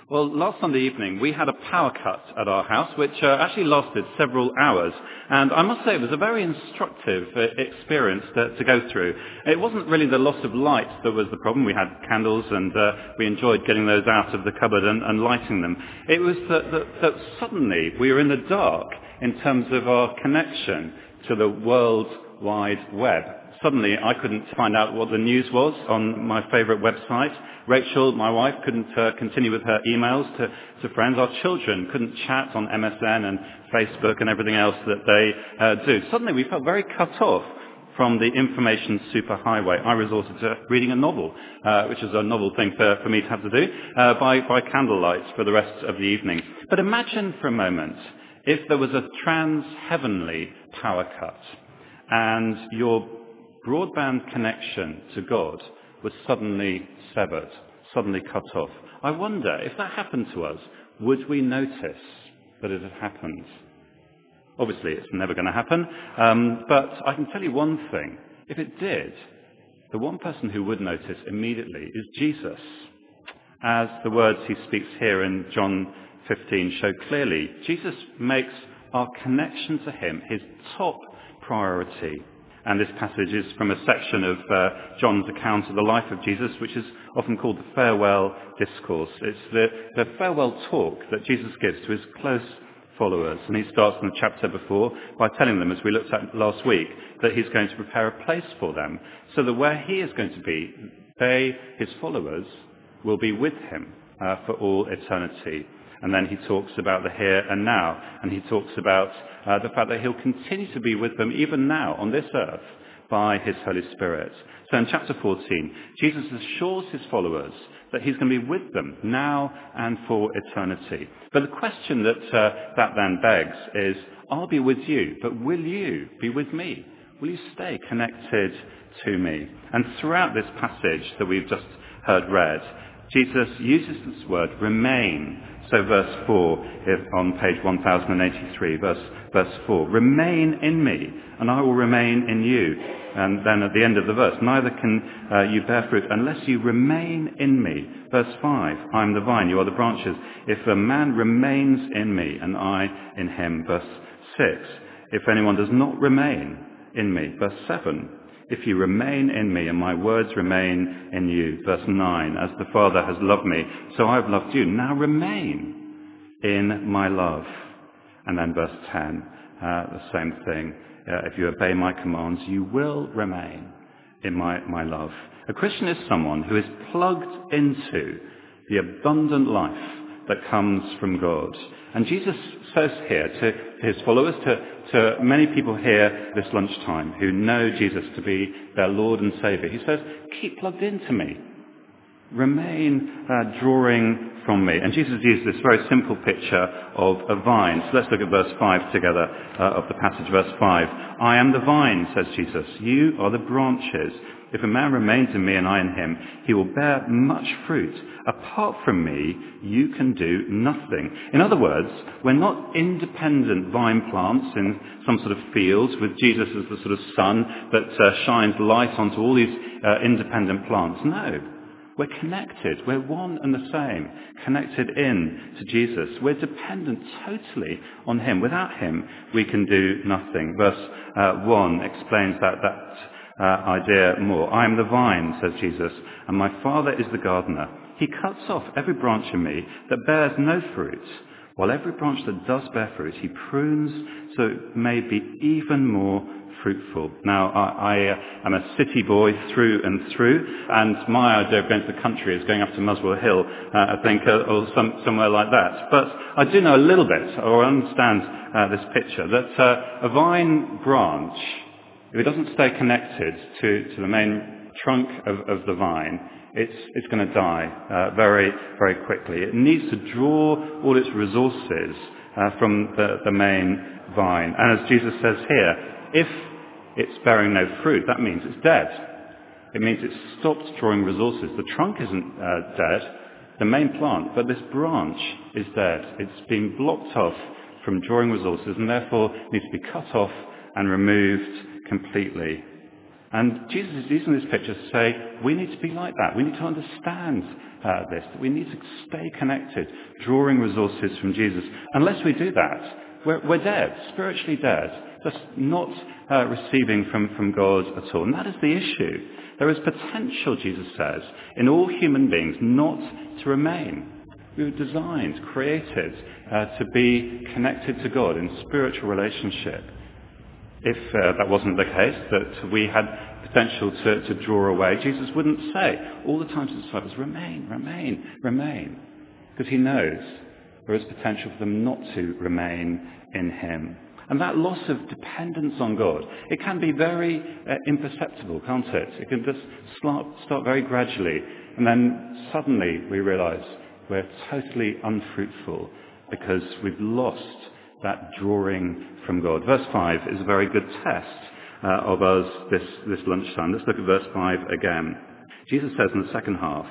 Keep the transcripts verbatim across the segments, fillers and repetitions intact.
Well, last Sunday evening we had a power cut at our house which uh, actually lasted several hours, and I must say it was a very instructive uh, experience to, to go through. It wasn't really the loss of light that was the problem. We had candles and uh, we enjoyed getting those out of the cupboard and, and lighting them. It was that, that, that suddenly we were in the dark in terms of our connection to the World Wide Web. Suddenly I couldn't find out what the news was on my favourite website. Rachel, my wife, couldn't uh, continue with her emails to, to friends. Our children couldn't chat on M S N and Facebook and everything else that they uh, do. Suddenly we felt very cut off from the information superhighway. I resorted to reading a novel, uh, which is a novel thing for, for me to have to do, uh, by, by candlelight for the rest of the evening. But imagine for a moment if there was a trans-heavenly power cut and your broadband connection to God was suddenly severed, suddenly cut off. I wonder, if that happened to us, would we notice that it had happened? Obviously, it's never going to happen, um, but I can tell you one thing. If it did, the one person who would notice immediately is Jesus. As the words he speaks here in John fifteen show clearly, Jesus makes our connection to him his top priority. And this passage is from a section of uh, John's account of the life of Jesus, which is often called the farewell discourse. It's the, the farewell talk that Jesus gives to his close followers. And he starts in the chapter before by telling them, as we looked at last week, that he's going to prepare a place for them, so that where he is going to be, they, his followers, will be with him uh, for all eternity. And then he talks about the here and now, and he talks about uh, the fact that he'll continue to be with them even now on this earth by his Holy Spirit. So in chapter fourteen, Jesus assures his followers that he's going to be with them now and for eternity. But the question that uh, that then begs is, I'll be with you, but will you be with me? Will you stay connected to me? And throughout this passage that we've just heard read, Jesus uses this word, remain. So verse four, if on page one thousand eighty-three, verse, verse four, remain in me, and I will remain in you. And then at the end of the verse, neither can uh, you bear fruit unless you remain in me. Verse five, I am the vine, you are the branches. If a man remains in me, and I in him. Verse six, if anyone does not remain in me. Verse seven, if you remain in me and my words remain in you. Verse nine, as the Father has loved me, so I have loved you. Now remain in my love. And then verse ten, uh, the same thing. Uh, if you obey my commands, you will remain in my, my love. A Christian is someone who is plugged into the abundant life that comes from God. And Jesus says here to his followers, to, to many people here this lunchtime who know Jesus to be their Lord and Saviour, he says, keep plugged into me. Remain uh, drawing from me. And Jesus used this very simple picture of a vine. So let's look at verse five together uh, of the passage, verse five. I am the vine, says Jesus. You are the branches. If a man remains in me and I in him, he will bear much fruit. Apart from me, you can do nothing. In other words, we're not independent vine plants in some sort of fields with Jesus as the sort of sun that uh, shines light onto all these uh, independent plants. No. We're connected. We're one and the same, connected in to Jesus. We're dependent totally on him. Without him, we can do nothing. Verse uh, one explains that, that uh, idea more. I am the vine, says Jesus, and my Father is the gardener. He cuts off every branch in me that bears no fruit, while every branch that does bear fruit, he prunes so it may be even more fruitful. Now, I, I uh, am a city boy through and through, and my idea of going to the country is going up to Muswell Hill, uh, I think, uh, or some, somewhere like that. But I do know a little bit, or understand uh, this picture, that uh, a vine branch, if it doesn't stay connected to, to the main trunk of, of the vine, it's, it's going to die uh, very, very quickly. It needs to draw all its resources uh, from the, the main vine. And as Jesus says here, if it's bearing no fruit, that means it's dead. It means it's stopped drawing resources. The trunk isn't uh, dead, the main plant, but this branch is dead. It's been blocked off from drawing resources and therefore needs to be cut off and removed completely. And Jesus is using this picture to say, we need to be like that. We need to understand uh, this, that we need to stay connected, drawing resources from Jesus. Unless we do that, we're, we're dead, spiritually dead, just not uh, receiving from, from God at all. And that is the issue. There is potential, Jesus says, in all human beings not to remain. We were designed, created uh, to be connected to God in spiritual relationship. If uh, that wasn't the case, that we had potential to, to draw away, Jesus wouldn't say all the time to the disciples, remain, remain, remain. Because he knows there is potential for them not to remain in him. And that loss of dependence on God, it can be very uh, imperceptible, can't it? It can just start, start very gradually. And then suddenly we realise we're totally unfruitful because we've lost that drawing from God. Verse five is a very good test uh, of us this, this lunchtime. Let's look at verse five again. Jesus says in the second half,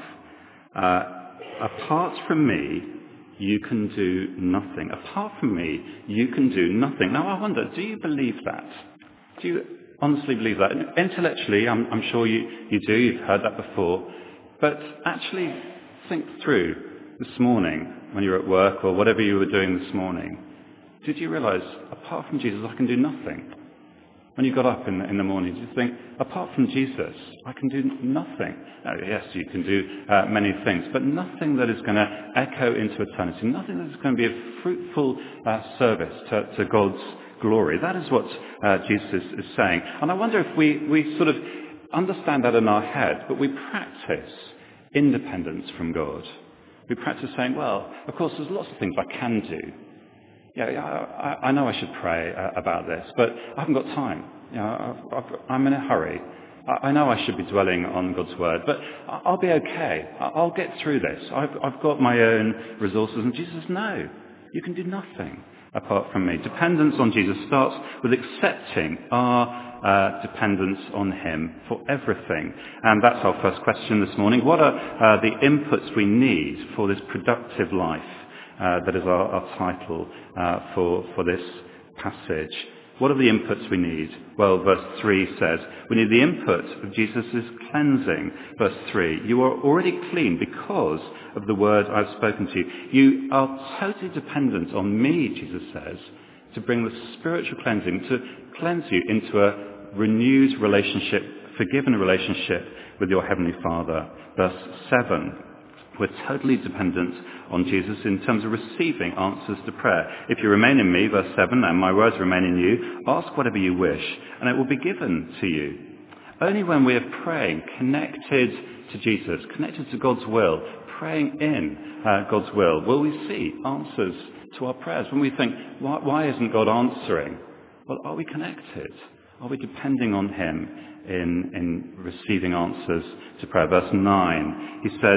uh, apart from me, you can do nothing. Apart from me, you can do nothing. Now I wonder, do you believe that? Do you honestly believe that? Intellectually, I'm, I'm sure you, you do. You've heard that before. But actually think through this morning when you're at work or whatever you were doing this morning. Did you realise, apart from Jesus, I can do nothing? When you got up in the, in the morning, did you think, apart from Jesus, I can do nothing? Oh, yes, you can do uh, many things, but nothing that is going to echo into eternity, nothing that is going to be a fruitful uh, service to, to God's glory. That is what uh, Jesus is, is saying. And I wonder if we, we sort of understand that in our head, but we practice independence from God. We practice saying, well, of course, there's lots of things I can do. Yeah, I, I know I should pray uh, about this, but I haven't got time. You know, I've, I've, I'm in a hurry. I, I know I should be dwelling on God's word, but I'll be okay. I'll get through this. I've, I've got my own resources. And Jesus says, no, you can do nothing apart from me. Dependence on Jesus starts with accepting our uh, dependence on him for everything. And that's our first question this morning. What are uh, the inputs we need for this productive life? Uh, that is our, our title uh, for, for this passage. What are the inputs we need? Well, verse three says, we need the input of Jesus' cleansing. Verse three, you are already clean because of the word I've spoken to you. You are totally dependent on me, Jesus says, to bring the spiritual cleansing, to cleanse you into a renewed relationship, forgiven relationship with your Heavenly Father. Verse seven, we're totally dependent on Jesus in terms of receiving answers to prayer. If you remain in me, verse seven, and my words remain in you, ask whatever you wish, and it will be given to you. Only when we are praying, connected to Jesus, connected to God's will, praying in uh, God's will, will we see answers to our prayers. When we think, why, why isn't God answering? Well, are we connected? Are we depending on him in, in receiving answers to prayer? Verse nine, he says,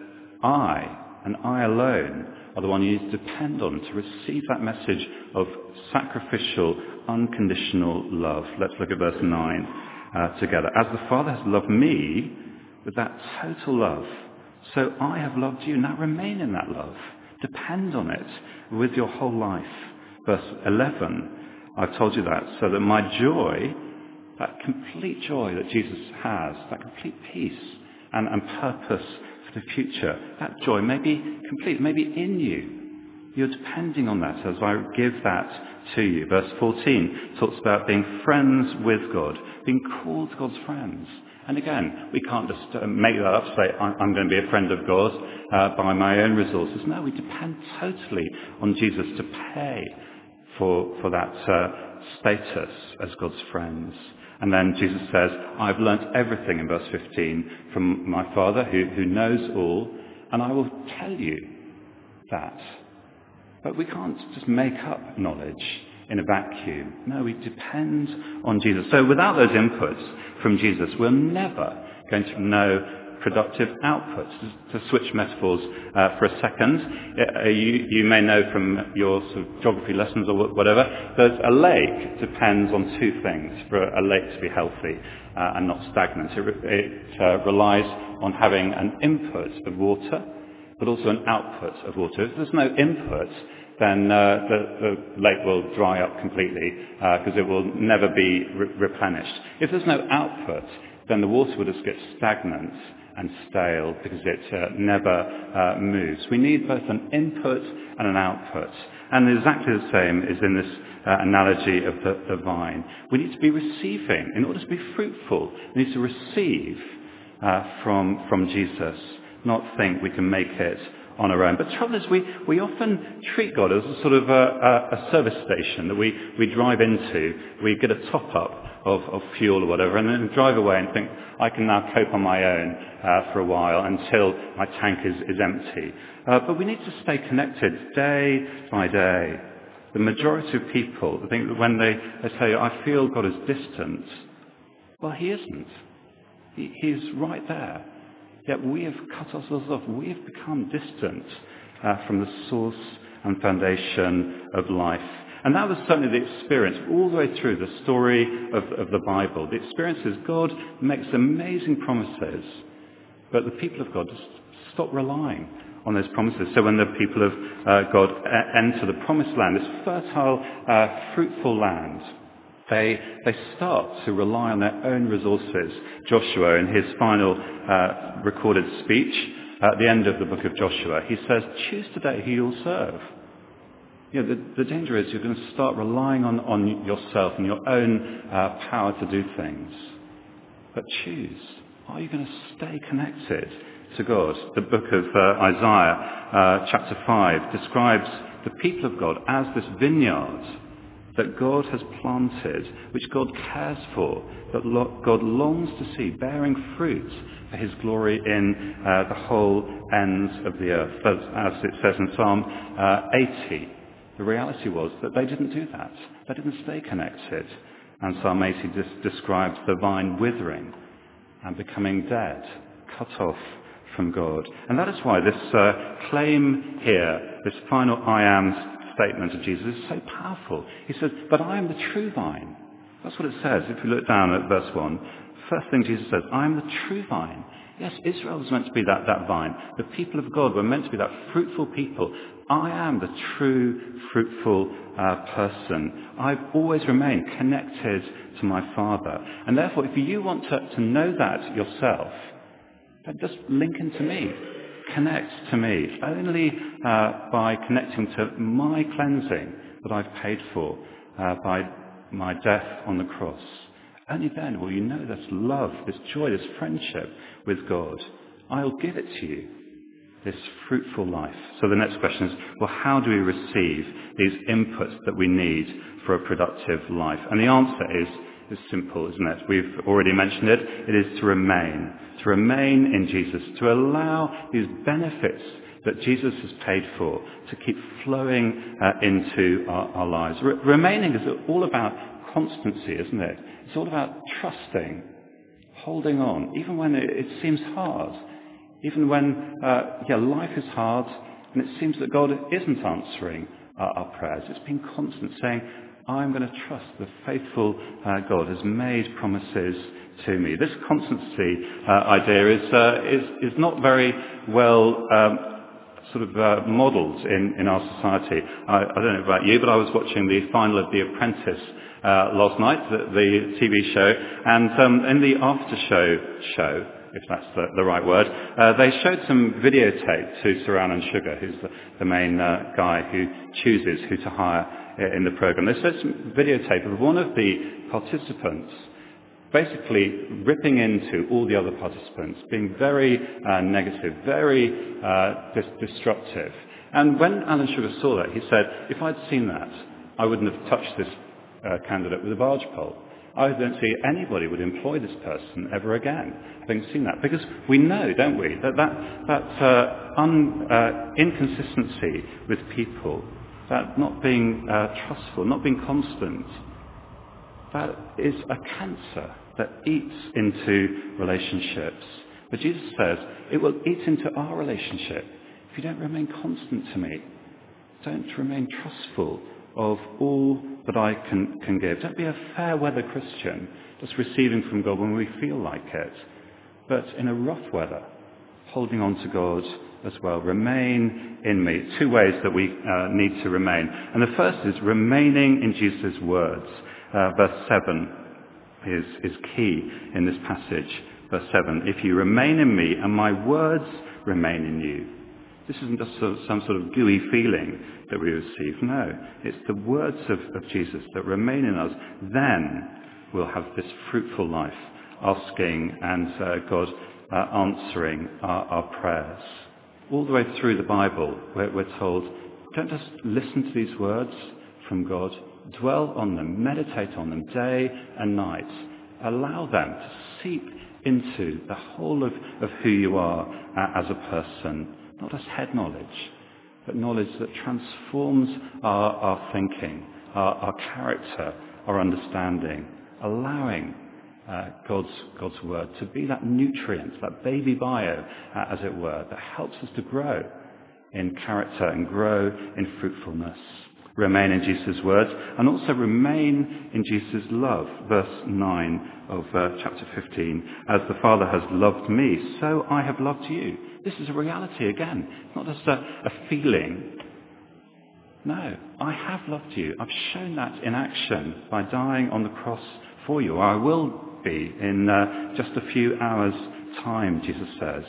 I, and I alone, are the one you need to depend on to receive that message of sacrificial, unconditional love. Let's look at verse nine uh, together. As the Father has loved me with that total love, so I have loved you. Now remain in that love. Depend on it with your whole life. Verse eleven, I've told you that, so that my joy, that complete joy that Jesus has, that complete peace and, and purpose for the future, that joy may be complete, maybe in you. You're depending on that as I give that to you. Verse fourteen talks about being friends with God, being called God's friends. And again, we can't just uh, make that up, say, I'm going to be a friend of God uh, by my own resources. No, we depend totally on Jesus to pay for, for that uh, status as God's friends. And then Jesus says, I've learnt everything in verse fifteen from my Father who, who knows all, and I will tell you that. But we can't just make up knowledge in a vacuum. No, we depend on Jesus. So without those inputs from Jesus, we're never going to know productive outputs. To, to switch metaphors uh, for a second, uh, you, you may know from your sort of geography lessons or whatever, that a lake depends on two things for a lake to be healthy uh, and not stagnant. It, it uh, relies on having an input of water, but also an output of water. If there's no input, then uh, the, the lake will dry up completely because uh, it will never be re- replenished. If there's no output, then the water will just get stagnant and stale because it uh, never uh, moves. We need both an input and an output. And exactly the same is in this uh, analogy of the, the vine. We need to be receiving. In order to be fruitful, we need to receive uh, from, from Jesus, not think we can make it on our own. But the trouble is we, we often treat God as a sort of a, a, a service station that we, we drive into. We get a top-up of, of fuel or whatever and then drive away and think, I can now cope on my own uh, for a while until my tank is, is empty. Uh, but we need to stay connected day by day. The majority of people think that when they, they say, I feel God is distant, well, he isn't. He, he's right there. Yet we have cut ourselves off. We have become distant uh, from the source and foundation of life. And that was certainly the experience all the way through the story of, of the Bible. The experience is God makes amazing promises, but the people of God just stop relying on those promises. So when the people of uh, God uh, enter the promised land, this fertile, uh, fruitful land, They, they start to rely on their own resources. Joshua, in his final uh, recorded speech at the end of the book of Joshua, he says, choose today who you'll serve. You know, the, the danger is you're going to start relying on, on yourself and your own uh, power to do things. But choose. Are you going to stay connected to God? The book of uh, Isaiah, uh, chapter five, describes the people of God as this vineyard that God has planted, which God cares for, that lo- God longs to see bearing fruit for his glory in uh, the whole ends of the earth. But as it says in Psalm uh, eighty, the reality was that they didn't do that. They didn't stay connected. And Psalm eighty des- describes the vine withering and becoming dead, cut off from God. And that is why this uh, claim here, this final I am statement of Jesus is so powerful. He says, but I am the true vine. That's what it says. If you look down at verse one, first thing Jesus says, I am the true vine. Yes, Israel was meant to be that, that vine. The people of God were meant to be that fruitful people. I am the true, fruitful uh, person. I've always remained connected to my Father. And therefore, if you want to, to know that yourself, then just link into me. Connect to me. Only uh, by connecting to my cleansing that I've paid for uh, by my death on the cross. Only then will you know this love, this joy, this friendship with God. I'll give it to you, this fruitful life. So the next question is, well, how do we receive these inputs that we need for a productive life? And the answer is, is simple, isn't it? We've already mentioned it. It is to remain. To remain in Jesus. To allow these benefits that Jesus has paid for to keep flowing uh, into our, our lives. Re- remaining is all about constancy, isn't it? It's all about trusting, holding on, even when it, it seems hard. Even when uh, yeah, life is hard and it seems that God isn't answering our, our prayers. It's being constant, saying, I'm going to trust the faithful uh, God has made promises to me. This constancy uh, idea is, uh, is is not very well um, sort of uh, modelled in, in our society. I, I don't know about you, but I was watching the final of The Apprentice uh, last night, the, the T V show, and um, in the after show show, if that's the, the right word, uh, they showed some videotape to Saran and Sugar, who's the, the main uh, guy who chooses who to hire in the program. They showed some videotape of one of the participants basically ripping into all the other participants, being very uh, negative, very uh, dis- disruptive. And when Alan Sugar saw that, he said, if I'd seen that, I wouldn't have touched this uh, candidate with a barge pole. I don't see anybody would employ this person ever again, having seen that. Because we know, don't we, that that, that uh, un, uh, inconsistency with people, that not being uh, trustful, not being constant, that is a cancer that eats into relationships. But Jesus says, it will eat into our relationship if you don't remain constant to me. Don't remain trustful of all that I can, can give. Don't be a fair weather Christian, just receiving from God when we feel like it. But in a rough weather, holding on to God as well. Remain in me. Two ways that we uh, need to remain. And the first is remaining in Jesus' words. Uh, verse seven is, is key in this passage. Verse seven, if you remain in me and my words remain in you. This isn't just sort of some sort of gooey feeling that we receive. No, it's the words of, of Jesus that remain in us. Then we'll have this fruitful life, asking and uh, God uh, answering our, our prayers. All the way through the Bible, we're, we're told, don't just listen to these words from God. Dwell on them, meditate on them day and night. Allow them to seep into the whole of, of who you are uh, as a person. Not just head knowledge, but knowledge that transforms our, our thinking, our, our character, our understanding, allowing uh, God's, God's word to be that nutrient, that baby bio, uh, as it were, that helps us to grow in character and grow in fruitfulness. Remain in Jesus' words, and also remain in Jesus' love. Verse nine of uh, chapter fifteen. As the Father has loved me, so I have loved you. This is a reality again. It's not just a, a feeling. No, I have loved you. I've shown that in action by dying on the cross for you. Or I will be in uh, just a few hours' time, Jesus says.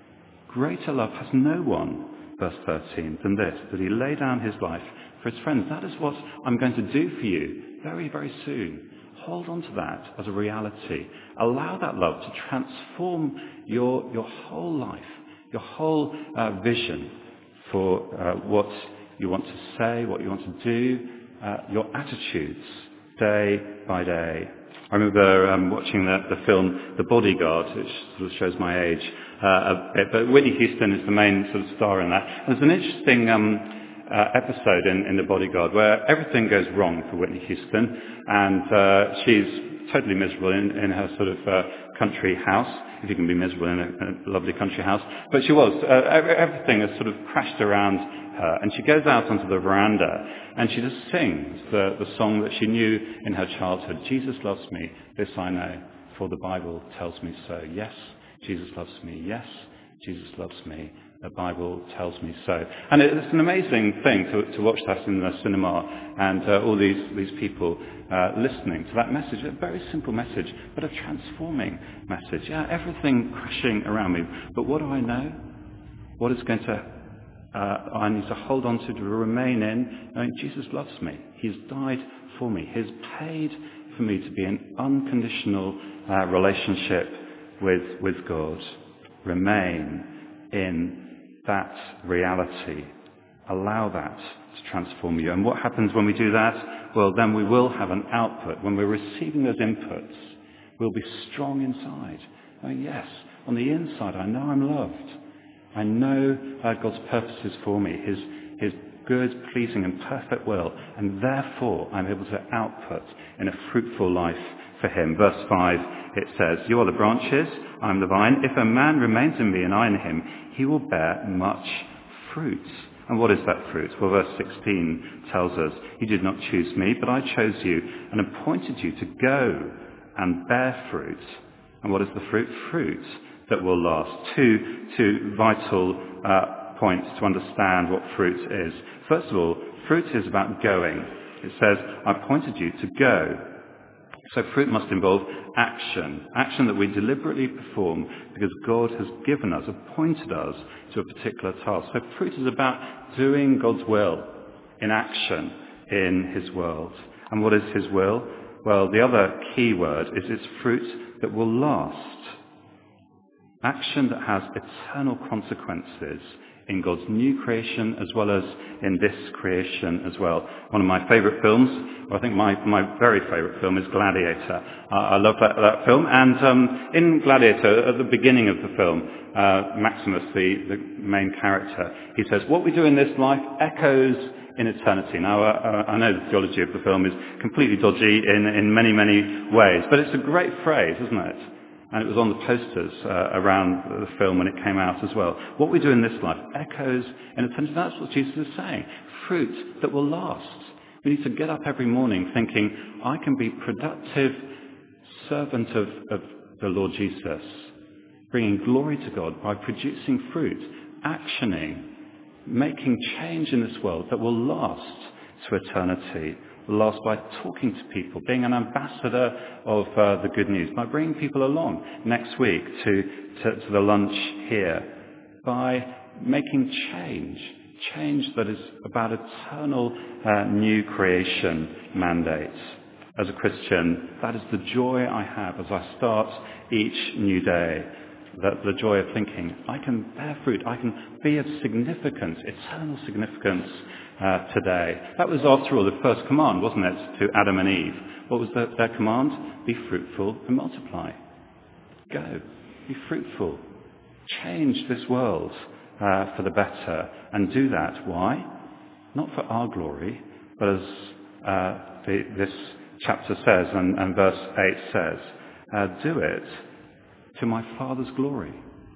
Greater love has no one, verse thirteen, than this, that he lay down his life for his friends. That is what I'm going to do for you very, very soon. Hold on to that as a reality. Allow that love to transform your, your whole life, your whole uh, vision for uh, what you want to say, what you want to do, uh, your attitudes day by day. I remember um, watching the, the film The Bodyguard, which sort of shows my age uh, a bit, but Whitney Houston is the main sort of star in that. And there's an interesting um, uh, episode in, in The Bodyguard where everything goes wrong for Whitney Houston, and uh, she's totally miserable in, in her sort of uh, country house, if you can be miserable in a, a lovely country house. But she was. Uh, everything has sort of crashed around her, and she goes out onto the veranda and she just sings the, the song that she knew in her childhood. Jesus loves me, this I know, for the Bible tells me so. Yes, Jesus loves me. Yes, Jesus loves me. The Bible tells me so. And it's an amazing thing to, to watch that in the cinema and uh, all these, these people uh, listening to that message. A very simple message, but a transforming message. Yeah, everything crashing around me. But what do I know? What is going to, uh, I need to hold on to, to remain in, knowing Jesus loves me. He's died for me. He's paid for me to be in unconditional uh, relationship with, with God. Remain in that reality. Allow that to transform you. And what happens when we do that? Well, then we will have an output. When we're receiving those inputs, we'll be strong inside. Oh, yes, on the inside, I know I'm loved. I know uh, God's purposes for me, his, his good, pleasing, and perfect will. And therefore, I'm able to output in a fruitful life for him. Verse five, it says, you are the branches, I am the vine. If a man remains in me and I in him, he will bear much fruit. And what is that fruit? Well, verse sixteen tells us, you did not choose me, but I chose you and appointed you to go and bear fruit. And what is the fruit? Fruit that will last. Two, two vital uh, points to understand what fruit is. First of all, fruit is about going. It says, I appointed you to go. So fruit must involve action, action that we deliberately perform because God has given us, appointed us to a particular task. So fruit is about doing God's will in action in his world. And what is his will? Well, the other key word is it's fruit that will last. Action that has eternal consequences in God's new creation as well as in this creation as well. One of my favourite films, or I think my, my very favourite film is Gladiator. Uh, I love that, that film. And um, in Gladiator, at the beginning of the film, uh, Maximus, the, the main character, he says, what we do in this life echoes in eternity. Now, uh, I know the theology of the film is completely dodgy in, in many, many ways, but it's a great phrase, isn't it? And it was on the posters uh, around the film when it came out as well. What we do in this life echoes in eternity. That's what Jesus is saying. Fruit that will last. We need to get up every morning thinking, I can be productive servant of, of the Lord Jesus, bringing glory to God by producing fruit actioning, making change in this world that will last to eternity, will last by talking to people, being an ambassador of uh, the good news, by bringing people along next week to, to, to the lunch here, by making change, change that is about eternal uh, new creation mandates. As a Christian, that is the joy I have as I start each new day. That the joy of thinking, I can bear fruit, I can be of significance, eternal significance uh, today. That was, after all, the first command, wasn't it, to Adam and Eve? What was the, their command? Be fruitful and multiply. Go, be fruitful. Change this world uh, for the better, and do that. Why? Not for our glory, but as uh, the, this chapter says, and, and verse eight says, uh, do it to my Father's glory.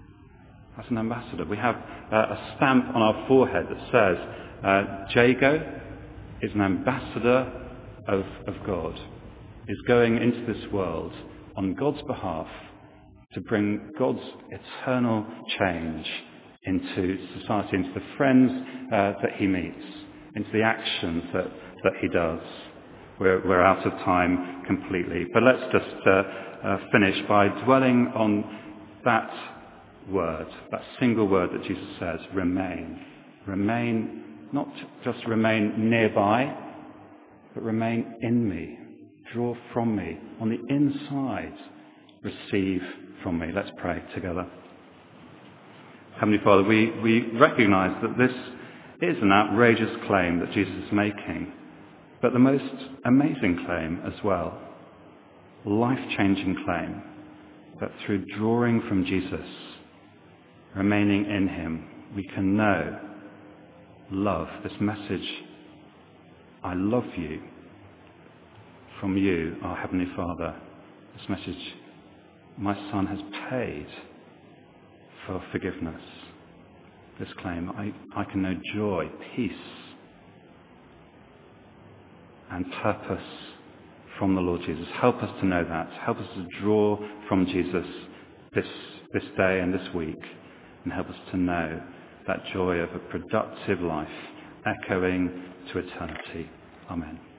As an ambassador, we have uh, a stamp on our forehead that says, uh, Jago is an ambassador of, of God, is going into this world on God's behalf to bring God's eternal change into society, into the friends uh, that he meets, into the actions that, that he does. We're, we're out of time completely, but let's just uh, uh, finish by dwelling on that word, that single word that Jesus says, remain. Remain, not just remain nearby, but remain in me. Draw from me. On the inside, receive from me. Let's pray together. Heavenly Father, we, we recognize that this is an outrageous claim that Jesus is making, but the most amazing claim as well. Life-changing claim that through drawing from Jesus, remaining in him, we can know, love, this message, I love you, from you, our Heavenly Father. This message, my Son has paid for forgiveness. This claim, I, I can know joy, peace, and purpose from the Lord Jesus. Help us to know that. Help us to draw from Jesus this, this day and this week, and help us to know that joy of a productive life echoing to eternity. Amen.